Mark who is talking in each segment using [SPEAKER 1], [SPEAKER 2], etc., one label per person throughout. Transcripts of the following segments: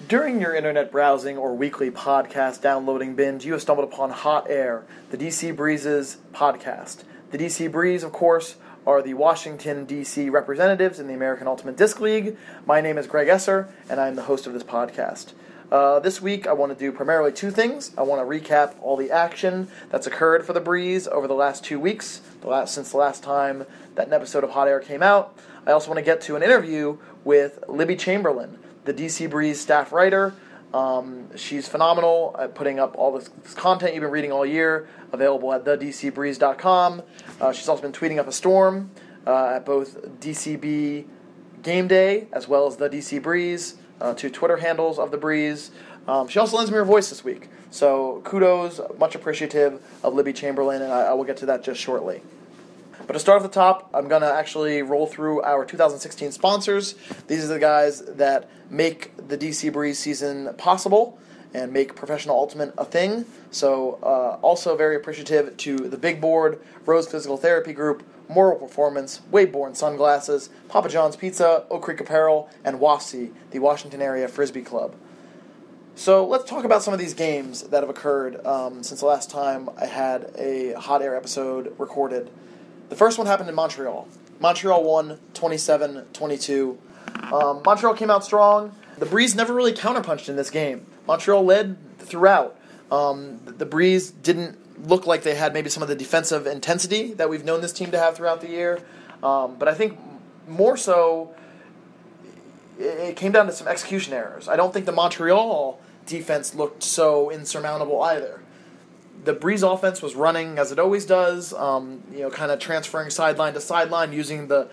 [SPEAKER 1] During your internet browsing or weekly podcast downloading binge, you have stumbled upon Hot Air, the DC Breeze's podcast. The DC Breeze, of course, are the Washington, D.C. representatives in the American Ultimate Disc League. My name is Greg Esser, and I'm the host of this podcast. This week, I want to do primarily two things. I want to recap all the action that's occurred for the Breeze over the last 2 weeks, since the last time that an episode of Hot Air came out. I also want to get to an interview with Libby Chamberlain, the DC Breeze staff writer. She's phenomenal at putting up all this content you've been reading all year, available at thedcbreeze.com. She's also been tweeting up a storm at both DCB Game Day as well as the DC Breeze, two Twitter handles of the Breeze. She also lends me her voice this week, so kudos, much appreciative of Libby Chamberlain, and I will get to that just shortly. But to start off the top, I'm going to actually roll through our 2016 sponsors. These are the guys that make the DC Breeze season possible and make Professional Ultimate a thing. So also very appreciative to the Big Board, Rose Physical Therapy Group, Moral Performance, Waveborne Sunglasses, Papa John's Pizza, Oak Creek Apparel, and WAFC, the Washington Area Frisbee Club. So let's talk about some of these games that have occurred since the last time I had a Hot Air episode recorded. The first one happened in Montreal. Montreal won 27-22. Montreal came out strong. The Breeze never really counterpunched in this game. Montreal led throughout. The Breeze didn't look like they had maybe some of the defensive intensity that we've known this team to have throughout the year. But I think more so, it came down to some execution errors. I don't think the Montreal defense looked so insurmountable either. The Breeze offense was running as it always does, kind of transferring sideline to sideline, using the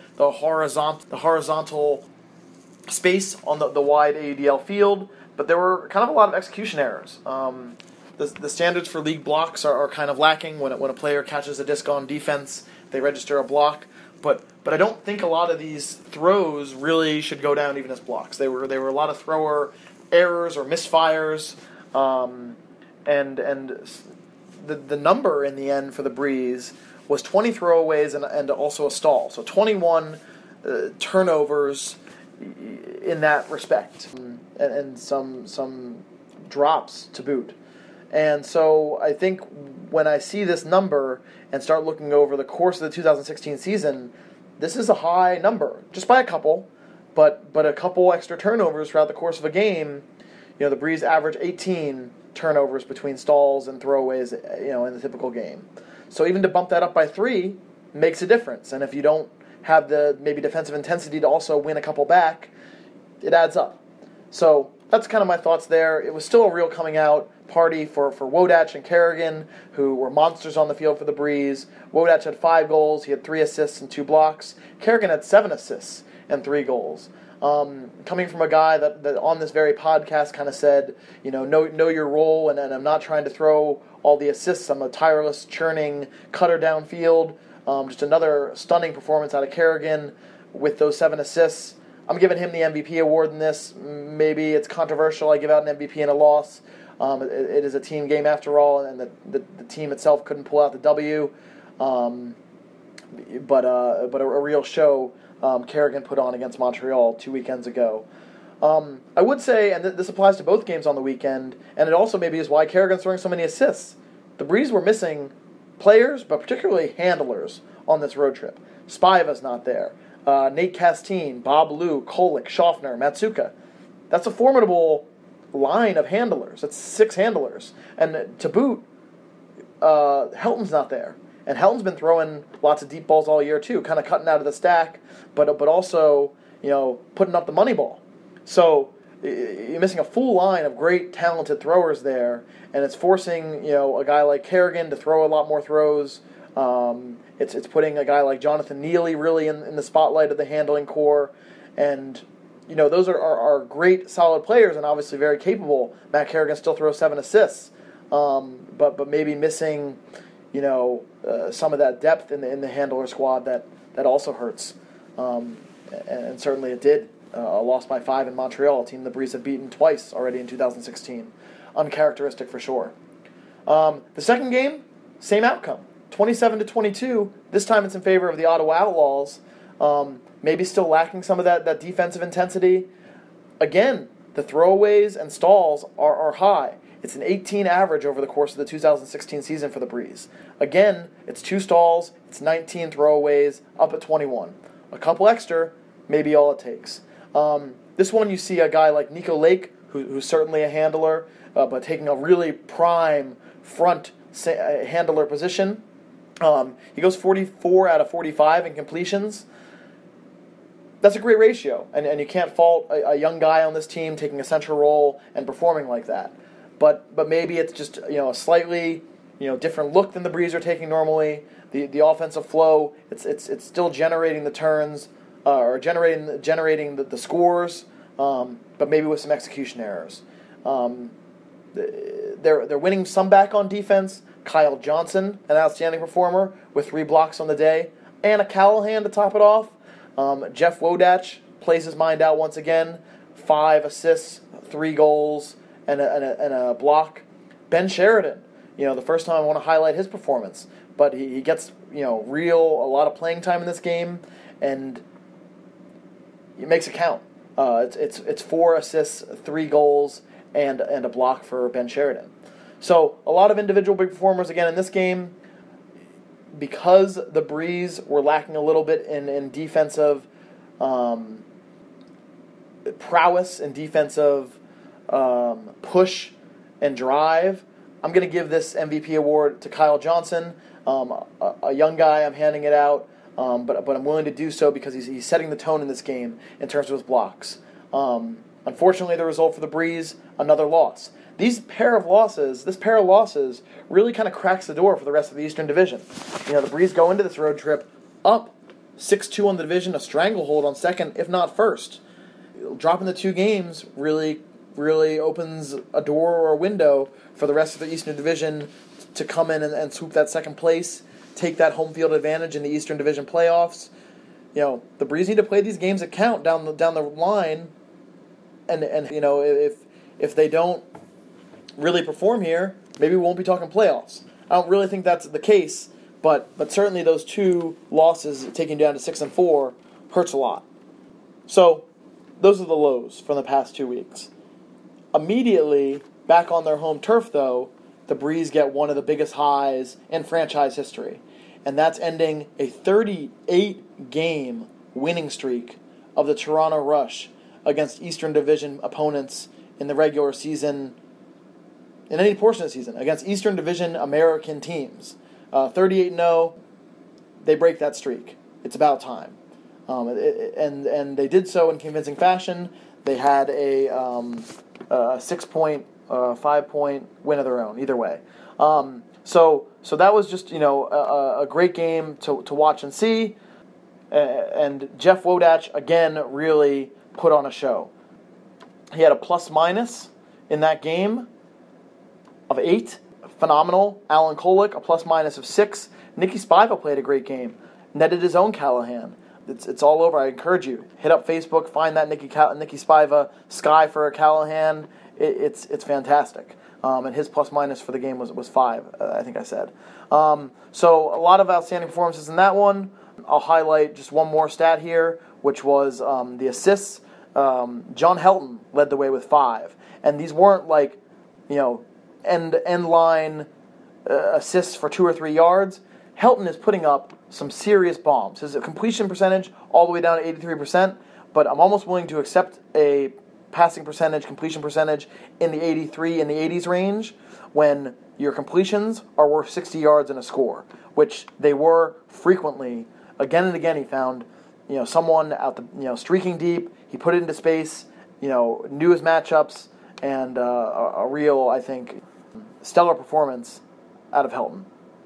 [SPEAKER 1] horizontal space on the wide AUDL field. But there were kind of a lot of execution errors. The standards for league blocks are kind of lacking. When a player catches a disc on defense, they register a block. But I don't think a lot of these throws really should go down even as blocks. They were a lot of thrower errors or misfires, and the number in the end for the Breeze was 20 throwaways and also a stall. So 21 turnovers in that respect, and some drops to boot. And so I think when I see this number and start looking over the course of the 2016 season, this is a high number, just by a couple, but a couple extra turnovers throughout the course of a game. The Breeze average 18 turnovers between stalls and throwaways, in the typical game. So even to bump that up by 3 makes a difference. And if you don't have the maybe defensive intensity to also win a couple back, it adds up. So that's kind of my thoughts there. It was still a real coming out party for Wodach and Kerrigan, who were monsters on the field for the Breeze. Wodach had 5 goals. He had 3 assists and 2 blocks. Kerrigan had 7 assists and 3 goals. Coming from a guy that on this very podcast kind of said, know your role, and I'm not trying to throw all the assists. I'm a tireless, churning cutter downfield. Just another stunning performance out of Kerrigan with those 7 assists. I'm giving him the MVP award in this. Maybe it's controversial. I give out an MVP in a loss. It is a team game after all, and the team itself couldn't pull out the W. But a real show Kerrigan put on against Montreal 2 weekends ago. I would say, and this applies to both games on the weekend, and it also maybe is why Kerrigan's throwing so many assists. The Breeze were missing players, but particularly handlers on this road trip. Spaiva's not there. Nate Castine, Bob Liu, Kolick, Schaffner, Matsuka. That's a formidable line of handlers. That's 6 handlers. And to boot, Helton's not there. And Helton's been throwing lots of deep balls all year too, kind of cutting out of the stack, but also putting up the money ball. So you're missing a full line of great talented throwers there, and it's forcing a guy like Kerrigan to throw a lot more throws. It's putting a guy like Jonathan Neely really in the spotlight of the handling core, and those are great solid players and obviously very capable. Matt Kerrigan still throws 7 assists, but maybe missing some of that depth in the handler squad that also hurts, and certainly it did. A loss by 5 in Montreal, a team the Breeze have beaten twice already in 2016. Uncharacteristic for sure. The second game, same outcome, 27-22. This time it's in favor of the Ottawa Outlaws. Maybe still lacking some of that defensive intensity. Again, The throwaways and stalls are high. It's an 18 average over the course of the 2016 season for the Breeze. Again, it's 2 stalls, it's 19 throwaways, up at 21. A couple extra, maybe all it takes. This one you see a guy like Nico Lake, who's certainly a handler, but taking a really prime front handler position. He goes 44 out of 45 in completions. That's a great ratio, and you can't fault a young guy on this team taking a central role and performing like that. But maybe it's just a slightly different look than the Breeze are taking normally. The offensive flow, it's still generating the turns or generating the scores, but maybe with some execution errors. They're winning some back on defense. Kyle Johnson, an outstanding performer with 3 blocks on the day, and a Callahan to top it off. Jeff Wodach plays his mind out once again. 5 assists, 3 goals, and a block. Ben Sheridan, the first time I want to highlight his performance, but he gets a lot of playing time in this game, and it makes it count. It's 4 assists, 3 goals, and a block for Ben Sheridan. So a lot of individual big performers again in this game. Because the Breeze were lacking a little bit in defensive prowess and defensive push and drive, I'm going to give this MVP award to Kyle Johnson, a young guy. I'm handing it out, but I'm willing to do so because he's setting the tone in this game in terms of his blocks. Unfortunately, the result for the Breeze, another loss. This pair of losses really kind of cracks the door for the rest of the Eastern Division. The Breeze go into this road trip up 6-2 on the division, a stranglehold on second, if not first. Dropping the 2 games really opens a door or a window for the rest of the Eastern Division to come in and swoop that second place, take that home field advantage in the Eastern Division playoffs. The Breeze need to play these games that count down the line, and if they don't really perform here, maybe we won't be talking playoffs. I don't really think that's the case, but certainly those 2 losses taking down to 6-4 hurts a lot. So those are the lows from the past 2 weeks. Immediately back on their home turf, though, the Breeze get one of the biggest highs in franchise history, and that's ending a 38-game winning streak of the Toronto Rush against Eastern Division opponents in the regular season, in any portion of the season, against Eastern Division American teams. 38-0, they break that streak. It's about time. And they did so in convincing fashion. They had a 6-point, 5-point win of their own, either way. So that was just, a great game to watch and see. And Jeff Wodach, again, really put on a show. He had a plus-minus in that game of 8. Phenomenal. Alan Kolek, a plus-minus of 6. Nicky Spiva played a great game. Netted his own Callahan. It's all over. I encourage you. Hit up Facebook, find that Nicky Spiva Sky for a Callahan. It's fantastic. And his plus-minus for the game was 5, I think I said. So a lot of outstanding performances in that one. I'll highlight just one more stat here, which was the assists. John Helton led the way with 5. And these weren't like, end line assists for 2 or 3 yards. Helton is putting up some serious bombs. His completion percentage all the way down to 83%, but I'm almost willing to accept a passing percentage, completion percentage in the 83 and the 80s range when your completions are worth 60 yards and a score, which they were frequently. Again and again he found, someone out the, streaking deep. He put it into space, knew his matchups, and a real, I think, stellar performance out of Helton.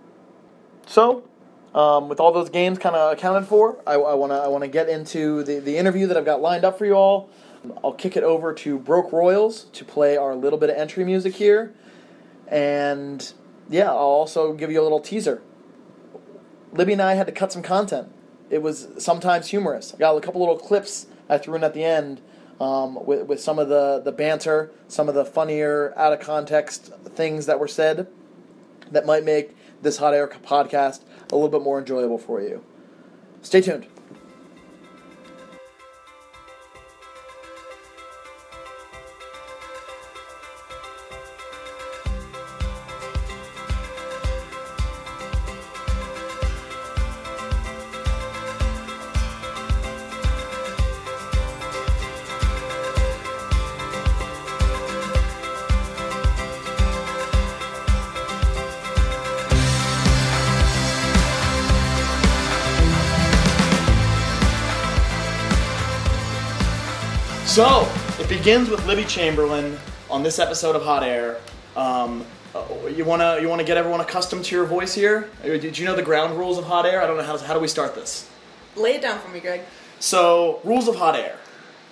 [SPEAKER 1] So, with all those games kind of accounted for, I want to get into the interview that I've got lined up for you all. I'll kick it over to Broke Royals to play our little bit of entry music here. And, yeah, I'll also give you a little teaser. Libby and I had to cut some content. It was sometimes humorous. I got a couple little clips I threw in at the end with some of the banter, some of the funnier, out-of-context things that were said that might make this Hot Air podcast a little bit more enjoyable for you. Stay tuned. So, it begins with Libby Chamberlain on this episode of Hot Air. You wanna get everyone accustomed to your voice here? Did you know the ground rules of Hot Air? I don't know, how do we start this?
[SPEAKER 2] Lay it down for me, Greg.
[SPEAKER 1] So, rules of Hot Air.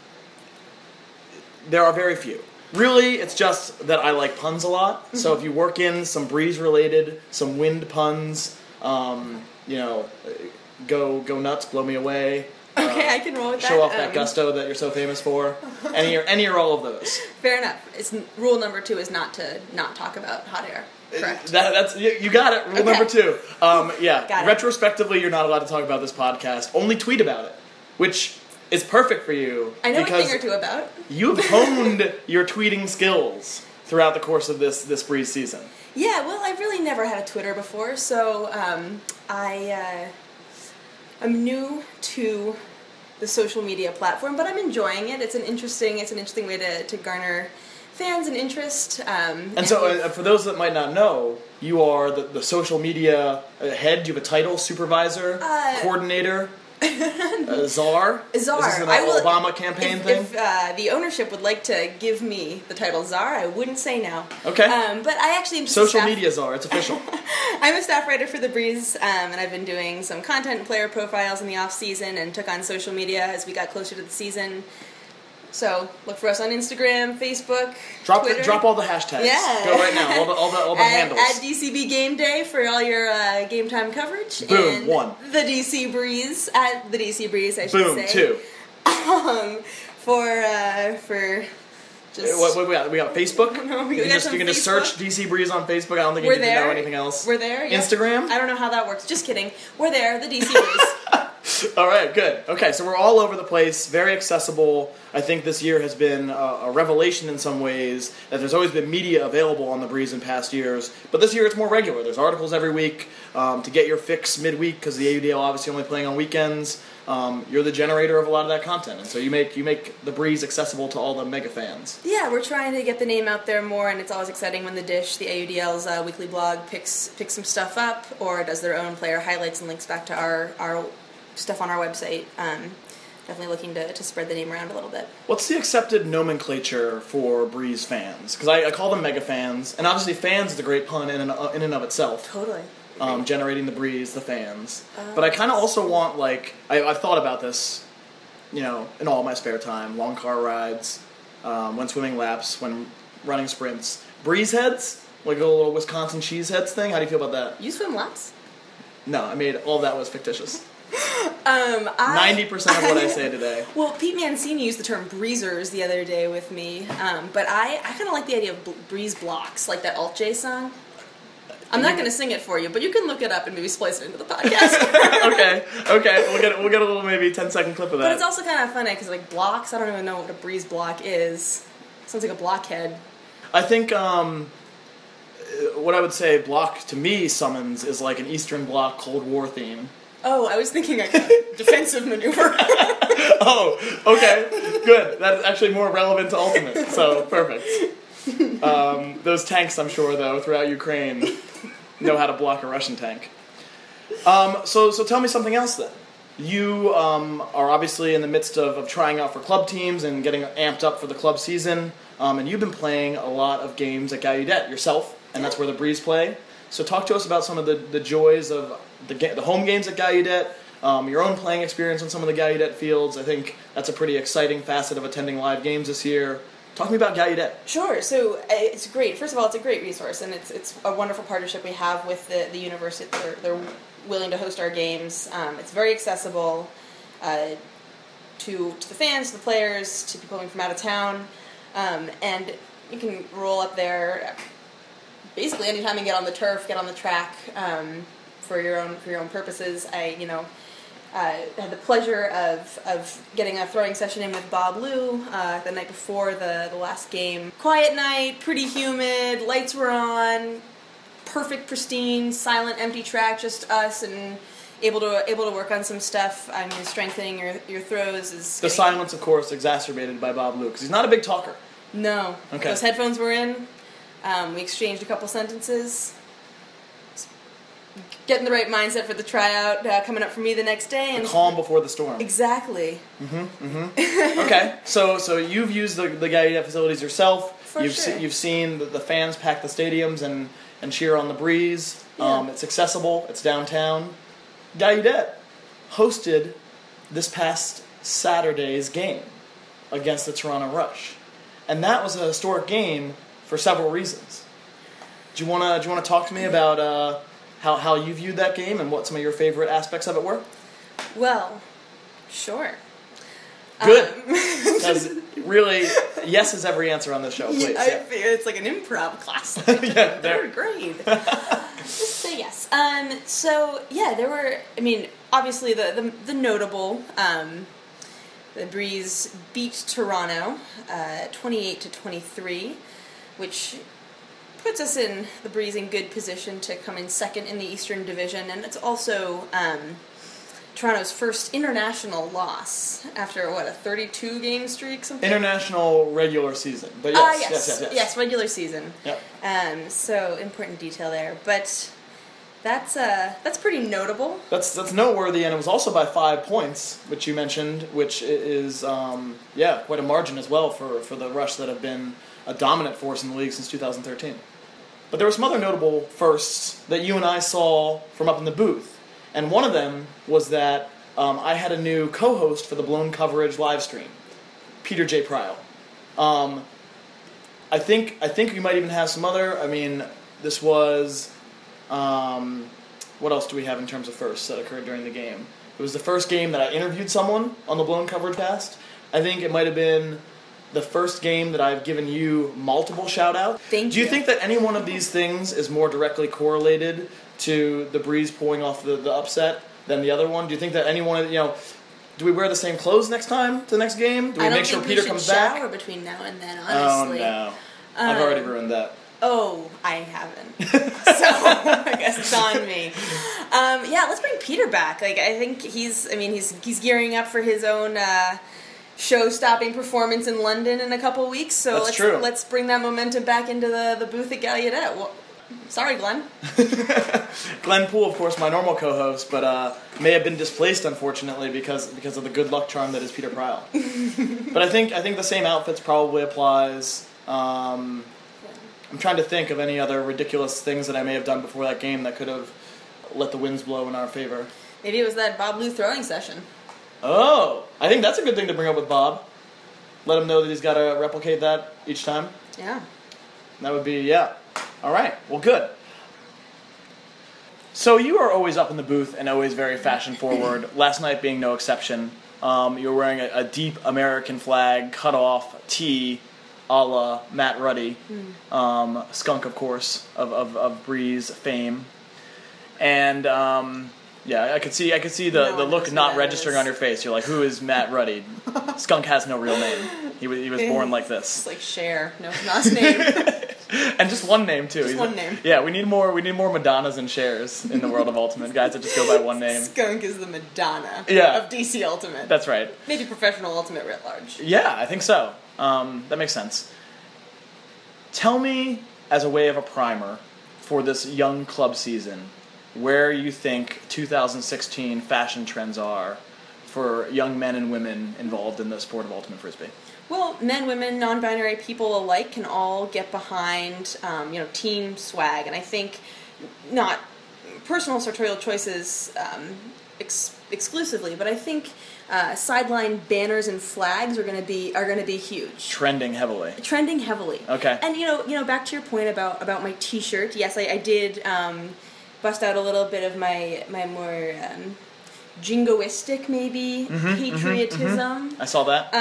[SPEAKER 1] There are very few. Really, it's just that I like puns a lot. Mm-hmm. So if you work in some breeze-related, some wind puns, go nuts, blow me away.
[SPEAKER 2] Okay, I can roll with that.
[SPEAKER 1] Show off that gusto that you're so famous for. Any or all of those.
[SPEAKER 2] Fair enough. Rule number 2 is not to not talk about Hot Air. Correct.
[SPEAKER 1] That's you got it. Rule number 2.
[SPEAKER 2] Got it.
[SPEAKER 1] Retrospectively, you're not allowed to talk about this podcast. Only tweet about it, which is perfect for you.
[SPEAKER 2] I know a thing or two about.
[SPEAKER 1] You've honed your tweeting skills throughout the course of this Breeze season.
[SPEAKER 2] Yeah, well, I've really never had a Twitter before, so I'm new to the social media platform, but I'm enjoying it. It's an interesting way to garner fans and interest.
[SPEAKER 1] And so, for those that might not know, you are the social media head. Do you have a title? Supervisor? Coordinator? Czar?
[SPEAKER 2] Czar.
[SPEAKER 1] Is this an Obama campaign thing?
[SPEAKER 2] If the ownership would like to give me the title Czar, I wouldn't say no.
[SPEAKER 1] Okay.
[SPEAKER 2] But I actually am
[SPEAKER 1] social media Czar. It's official.
[SPEAKER 2] I'm a staff writer for The Breeze, and I've been doing some content and player profiles in the off season, and took on social media as we got closer to the season. So look for us on Instagram, Facebook, Twitter.
[SPEAKER 1] Drop all the hashtags.
[SPEAKER 2] Yeah.
[SPEAKER 1] Go right now. All the handles.
[SPEAKER 2] At DCB Game Day for all your game time coverage.
[SPEAKER 1] Boom.
[SPEAKER 2] And
[SPEAKER 1] 1.
[SPEAKER 2] The DC Breeze at the DC Breeze, I should
[SPEAKER 1] Boom.
[SPEAKER 2] say.
[SPEAKER 1] 2.
[SPEAKER 2] For just
[SPEAKER 1] what we got Facebook.
[SPEAKER 2] No,
[SPEAKER 1] you can just search DC Breeze on Facebook. I don't think you need to know anything else.
[SPEAKER 2] We're there. Yep.
[SPEAKER 1] Instagram.
[SPEAKER 2] I don't know how that works. Just kidding. We're there. The DC Breeze.
[SPEAKER 1] All right, good. Okay, so we're all over the place, very accessible. I think this year has been a revelation in some ways that there's always been media available on The Breeze in past years, but this year it's more regular. There's articles every week to get your fix midweek because the AUDL obviously only playing on weekends. You're the generator of a lot of that content, and so you make The Breeze accessible to all the mega fans.
[SPEAKER 2] Yeah, we're trying to get the name out there more, and it's always exciting when the AUDL's weekly blog picks some stuff up or does their own player highlights and links back to our stuff on our website. Definitely looking to spread the name around a little bit.
[SPEAKER 1] What's the accepted nomenclature for Breeze fans? Because I call them mega fans, and obviously fans is a great pun in and of itself.
[SPEAKER 2] Totally.
[SPEAKER 1] Generating the Breeze, the fans. But I kind of also want, I've thought about this, in all my spare time. Long car rides, when swimming laps, when running sprints. Breeze heads? Like a little Wisconsin cheeseheads thing? How do you feel about that?
[SPEAKER 2] You swim laps?
[SPEAKER 1] No, all that was fictitious.
[SPEAKER 2] 90%
[SPEAKER 1] of what I say today.
[SPEAKER 2] Well, Pete Mancini used the term breezers the other day with me, but I kind of like the idea of breeze blocks, like that Alt J song. I'm not going to sing it for you, but you can look it up and maybe splice it into the podcast.
[SPEAKER 1] Okay. We'll get a little maybe 10-second clip of that.
[SPEAKER 2] But it's also kind of funny because blocks. I don't even know what a breeze block is. Sounds like a blockhead.
[SPEAKER 1] I think what I would say block to me summons is like an Eastern Bloc Cold War theme.
[SPEAKER 2] Oh, I was thinking a defensive maneuver.
[SPEAKER 1] Oh, okay, good. That's actually more relevant to Ultimate, so perfect. Those tanks, I'm sure, though, throughout Ukraine know how to block a Russian tank. So tell me something else, then. You are obviously in the midst of trying out for club teams and getting amped up for the club season, and you've been playing a lot of games at Gallaudet yourself, and that's where the Breeze play. So talk to us about some of the joys of the home games at Gallaudet, your own playing experience on some of the Gallaudet fields. I think that's a pretty exciting facet of attending live games this year. Talk to me about Gallaudet.
[SPEAKER 2] Sure. So it's great. First of all, it's a great resource, and it's a wonderful partnership we have with the university. They're willing to host our games. It's very accessible to the fans, to the players, to people coming from out of town, and you can roll up there basically anytime you get on the turf, get on the track for your own purposes. I had the pleasure of getting a throwing session in with Bob Liu the night before the last game. Quiet night, pretty humid, lights were on, perfect, pristine, silent, empty track, just us, and able to work on some stuff. I mean, strengthening your throws is...
[SPEAKER 1] The silence, of course, exacerbated by Bob Liu, because he's not a big talker.
[SPEAKER 2] No.
[SPEAKER 1] Okay.
[SPEAKER 2] Those headphones were in. We exchanged a couple sentences. getting the right mindset for the tryout coming up for me the next day. And
[SPEAKER 1] the calm before the storm.
[SPEAKER 2] Exactly.
[SPEAKER 1] Okay, so you've used the Gallaudet facilities yourself.
[SPEAKER 2] For sure.
[SPEAKER 1] You've seen the fans pack the stadiums and cheer on the Breeze.
[SPEAKER 2] Yeah.
[SPEAKER 1] It's accessible. It's downtown. Gallaudet hosted this past Saturday's game against the Toronto Rush, and that was a historic game for several reasons. Do you wanna talk to me about how you viewed that game and what some of your favorite aspects of it were?
[SPEAKER 2] Well, sure.
[SPEAKER 1] Good. Because really, yes is every answer on this show, please.
[SPEAKER 2] I feel it's like an improv class.
[SPEAKER 1] Yeah,
[SPEAKER 2] Third grade. Just say yes. So yeah, there were. I mean, obviously the notable. The Breeze beat Toronto, 28-23, which puts us in the Breeze in good position to come in second in the Eastern Division, and it's also Toronto's first international loss after a 32 game streak, something.
[SPEAKER 1] International regular season, but yes,
[SPEAKER 2] regular season.
[SPEAKER 1] Yep.
[SPEAKER 2] So important detail there, but that's pretty notable.
[SPEAKER 1] That's noteworthy, and it was also by 5 points, which you mentioned, which is quite a margin as well for the Rush that have been a dominant force in the league since 2013. But there were some other notable firsts that you and I saw from up in the booth. And one of them was that I had a new co-host for the Blown Coverage live stream, Peter J. Pryal. I think we might even have some other. I mean, this was what else do we have in terms of firsts that occurred during the game? It was the first game that I interviewed someone on the Blown Coverage cast. I think it might have been the first game that I've given you multiple shout-outs.
[SPEAKER 2] Thank you.
[SPEAKER 1] Do you think that any one of these things is more directly correlated to the Breeze pulling off the upset than the other one? Do you think that any one of, do we wear the same clothes next time to the next game? Do we make sure Peter comes back?
[SPEAKER 2] I don't think we should shower between now and then, honestly.
[SPEAKER 1] Oh, no. I've already ruined that.
[SPEAKER 2] Oh, I haven't. So, I guess it's on me. Let's bring Peter back. Like, I think he's gearing up for his own show-stopping performance in London in a couple weeks. So let's bring that momentum back into the booth at Gallaudet. Well, sorry, Glenn.
[SPEAKER 1] Glenn Poole, of course, my normal co-host, but may have been displaced, unfortunately, because of the good luck charm that is Peter Pryal. But I think the same outfits probably applies. I'm trying to think of any other ridiculous things that I may have done before that game that could have let the winds blow in our favor.
[SPEAKER 2] Maybe it was that Bob Lou throwing session.
[SPEAKER 1] Oh, I think that's a good thing to bring up with Bob. Let him know that he's got to replicate that each time.
[SPEAKER 2] Yeah.
[SPEAKER 1] That would be, All right, well, good. So you are always up in the booth and always very fashion-forward, last night being no exception. You were wearing a deep American flag cut-off tee a la Matt Ruddy, skunk, of course, of Breeze fame. And, I could see the look not registering on your face. You're like, who is Matt Ruddy? Skunk has no real name. He was born like this.
[SPEAKER 2] It's like Cher, no last name.
[SPEAKER 1] And just one name too.
[SPEAKER 2] Just one name.
[SPEAKER 1] Yeah, we need more Madonnas and Chers in the world of Ultimate. Guys that just go by one name.
[SPEAKER 2] Skunk is the Madonna of DC Ultimate.
[SPEAKER 1] That's right.
[SPEAKER 2] Maybe professional Ultimate writ large.
[SPEAKER 1] Yeah, I think so. That makes sense. Tell me, as a way of a primer for this young club season, where you think 2016 fashion trends are for young men and women involved in the sport of Ultimate Frisbee.
[SPEAKER 2] Well, men, women, non-binary people alike can all get behind, team swag, and I think not personal sartorial choices exclusively, but I think sideline banners and flags are going to be huge. Trending heavily.
[SPEAKER 1] Okay.
[SPEAKER 2] And back to your point about my T-shirt. Yes, I did bust out a little bit of my more jingoistic maybe patriotism.
[SPEAKER 1] I saw that.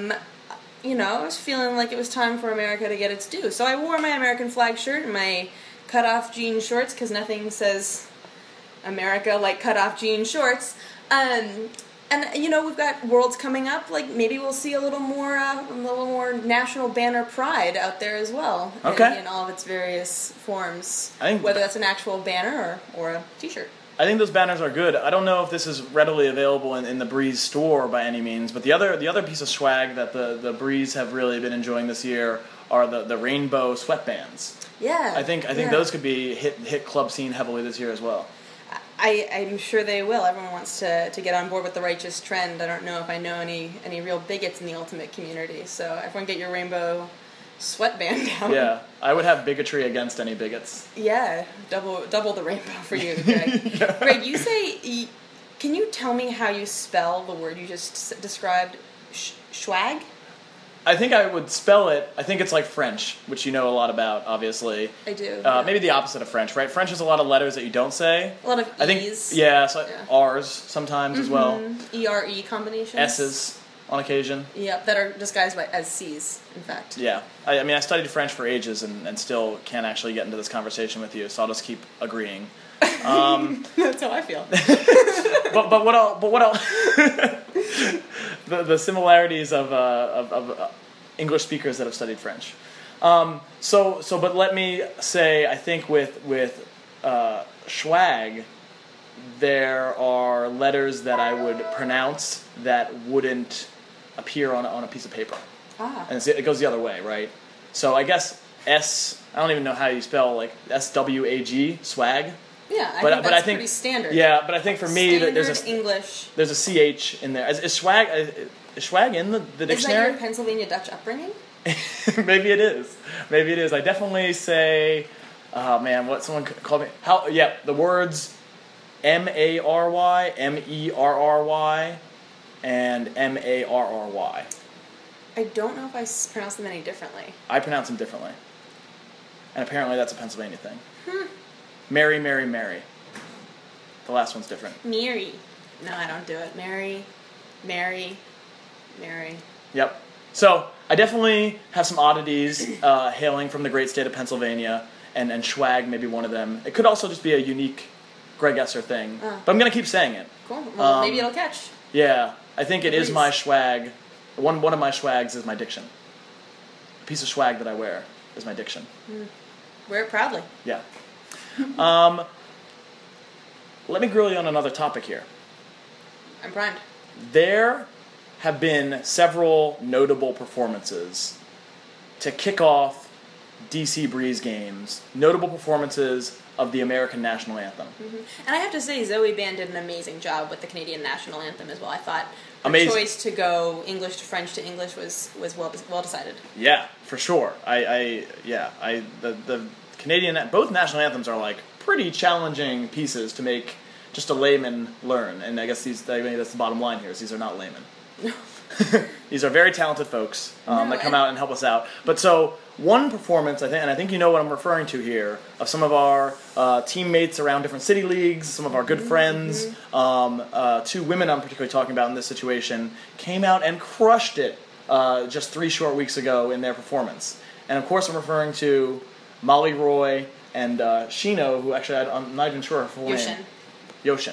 [SPEAKER 2] I was feeling like it was time for America to get its due. So I wore my American flag shirt and my cut-off jean shorts, because nothing says America like cut-off jean shorts. And we've got Worlds coming up. Like, maybe we'll see a little more national banner pride out there as well.
[SPEAKER 1] Okay.
[SPEAKER 2] In all of its various forms. Whether that's an actual banner or a T-shirt.
[SPEAKER 1] I think those banners are good. I don't know if this is readily available in the Breeze store by any means, but the other piece of swag that the Breeze have really been enjoying this year are the rainbow sweatbands.
[SPEAKER 2] Yeah.
[SPEAKER 1] I think those could be hit club scene heavily this year as well.
[SPEAKER 2] I'm sure they will. Everyone wants to get on board with the righteous trend. I don't know if I know any real bigots in the Ultimate community. So everyone get your rainbow sweatband down.
[SPEAKER 1] Yeah, I would have bigotry against any bigots.
[SPEAKER 2] Yeah, double the rainbow for you, Greg. Yeah. Greg, you say, can you tell me how you spell the word you just described? Schwag?
[SPEAKER 1] I think I would spell it, I think it's like French, which you know a lot about, obviously.
[SPEAKER 2] I do.
[SPEAKER 1] Maybe the opposite of French, right? French has a lot of letters that you don't say.
[SPEAKER 2] A lot of E's.
[SPEAKER 1] I think, so R's sometimes as well.
[SPEAKER 2] E-R-E combinations.
[SPEAKER 1] S's on occasion.
[SPEAKER 2] Yeah, that are disguised as C's, in fact.
[SPEAKER 1] Yeah. I mean, I studied French for ages and still can't actually get into this conversation with you, so I'll just keep agreeing.
[SPEAKER 2] That's how I feel.
[SPEAKER 1] but what else? the similarities of English speakers that have studied French. But let me say, I think with schwag, there are letters that I would pronounce that wouldn't appear on a piece of paper. And it goes the other way, right? So I guess I don't even know how you spell like SWAG, swag.
[SPEAKER 2] Yeah, I think that's pretty standard.
[SPEAKER 1] Yeah, but I think for me, there's
[SPEAKER 2] English.
[SPEAKER 1] There's a CH in there. Is swag in the dictionary?
[SPEAKER 2] Is that your Pennsylvania Dutch upbringing?
[SPEAKER 1] Maybe it is. Maybe it is. I definitely say, oh man, what someone called me. The words MARY, MERRY, and MARRY.
[SPEAKER 2] I don't know if I pronounce them any differently.
[SPEAKER 1] I pronounce them differently. And apparently that's a Pennsylvania thing. Mary, Mary, Mary. The last one's different.
[SPEAKER 2] Mary. No, I don't do it. Mary, Mary, Mary.
[SPEAKER 1] Yep. So, I definitely have some oddities hailing from the great state of Pennsylvania, and schwag may be one of them. It could also just be a unique Greg Esser thing, but I'm going to keep saying it.
[SPEAKER 2] Cool. Well, maybe it'll catch.
[SPEAKER 1] Yeah. I think it is my schwag. One of my schwags is my diction. A piece of swag that I wear is my diction.
[SPEAKER 2] Wear it proudly.
[SPEAKER 1] Yeah. Let me grill you on another topic here.
[SPEAKER 2] I'm primed.
[SPEAKER 1] There have been several notable performances to kick off DC Breeze games. Notable performances of the American National Anthem.
[SPEAKER 2] And I have to say, Zoe Band did an amazing job with the Canadian National Anthem as well. I thought her
[SPEAKER 1] amazing
[SPEAKER 2] choice to go English to French to English was well decided.
[SPEAKER 1] Yeah, for sure. The Canadian, both national anthems are like pretty challenging pieces to make just a layman learn, and I guess that's the bottom line here, is these are not laymen. These are very talented folks that come out and help us out. But so, one performance, I think you know what I'm referring to here, of some of our teammates around different city leagues, some of our good friends, two women I'm particularly talking about in this situation, came out and crushed it just 3 short weeks ago in their performance. And of course I'm referring to Molly Roy and Shino, who actually I'm not even sure her full name. Yoshin.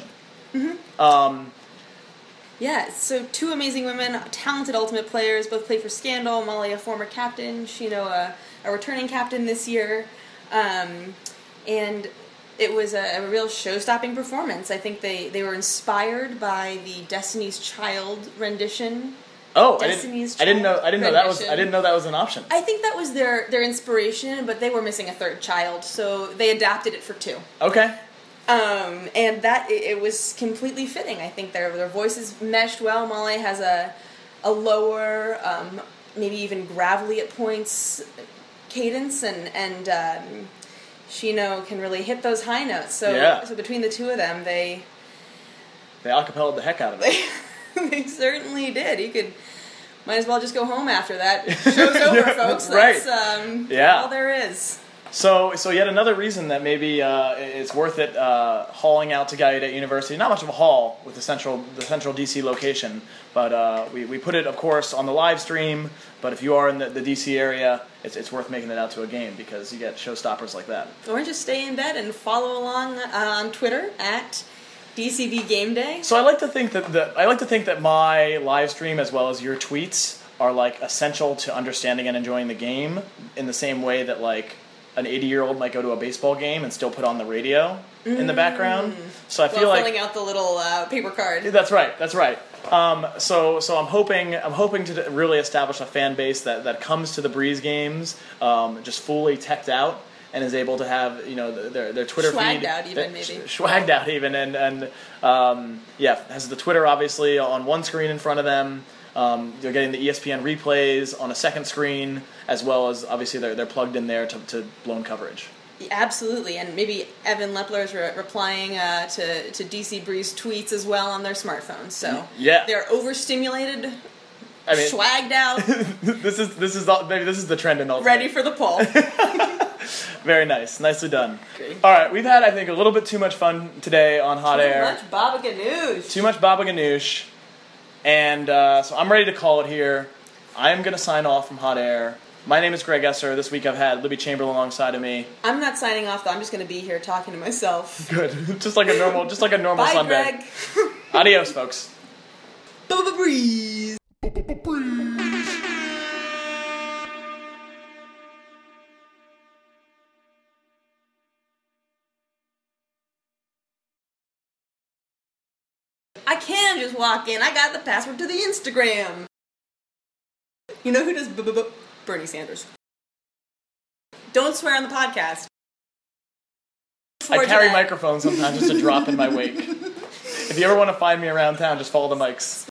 [SPEAKER 2] Yeah, so two amazing women, talented Ultimate players, both played for Scandal. Molly, a former captain, Shino, a returning captain this year. And it was a real show-stopping performance. I think they were inspired by the Destiny's Child rendition.
[SPEAKER 1] Oh, I didn't know that was an option.
[SPEAKER 2] I think that was their inspiration, but they were missing a third child, so they adapted it for 2.
[SPEAKER 1] Okay.
[SPEAKER 2] And that it was completely fitting. I think their voices meshed well. Molly has a lower, maybe even gravelly at points, cadence, and Shino can really hit those high notes. So between the two of them, they
[SPEAKER 1] acapella'd the heck out of it.
[SPEAKER 2] They certainly did. Might as well just go home after that. Show's over, folks.
[SPEAKER 1] Right.
[SPEAKER 2] That's all there is.
[SPEAKER 1] So yet another reason that maybe it's worth it hauling out to Gallaudet University. Not much of a haul with the central DC location, but we put it, of course, on the live stream. But if you are in the DC area, it's worth making it out to a game because you get showstoppers like that.
[SPEAKER 2] Or just stay in bed and follow along on Twitter at DCB Game Day.
[SPEAKER 1] So I like to think that my live stream as well as your tweets are like essential to understanding and enjoying the game in the same way that like an 80-year-old might go to a baseball game and still put on the radio in the background. So I feel like
[SPEAKER 2] filling out the little paper card.
[SPEAKER 1] That's right. So I'm hoping to really establish a fan base that comes to the Breeze games just fully teched out and is able to have their Twitter
[SPEAKER 2] Swagged
[SPEAKER 1] feed
[SPEAKER 2] out even, maybe.
[SPEAKER 1] swagged out even, and has the Twitter obviously on one screen in front of them. They're getting the ESPN replays on a second screen, as well as obviously they're plugged in there to blown coverage.
[SPEAKER 2] Absolutely, and maybe Evan Lepler's replying to DC Breeze tweets as well on their smartphones. So they're overstimulated, swagged out.
[SPEAKER 1] This is the trend in all.
[SPEAKER 2] Ready for the poll.
[SPEAKER 1] Very nice, nicely done.
[SPEAKER 2] Great.
[SPEAKER 1] All right, we've had I think a little bit too much fun today on Hot Air.
[SPEAKER 2] Too much Baba Ganoush.
[SPEAKER 1] Too much Baba Ganoush, and so I'm ready to call it here. I'm gonna sign off from Hot Air. My name is Greg Esser. This week I've had Libby Chamberlain alongside of me.
[SPEAKER 2] I'm not signing off though. I'm just going to be here talking to myself.
[SPEAKER 1] Good. just like a normal
[SPEAKER 2] Bye,
[SPEAKER 1] Sunday.
[SPEAKER 2] Greg.
[SPEAKER 1] Adios, folks.
[SPEAKER 2] Bubba Breeze. I can just walk in. I got the password to the Instagram. You know who does Bernie Sanders. Don't swear on the podcast.
[SPEAKER 1] I carry microphones sometimes just to drop in my wake. If you ever want to find me around town, just follow the mics.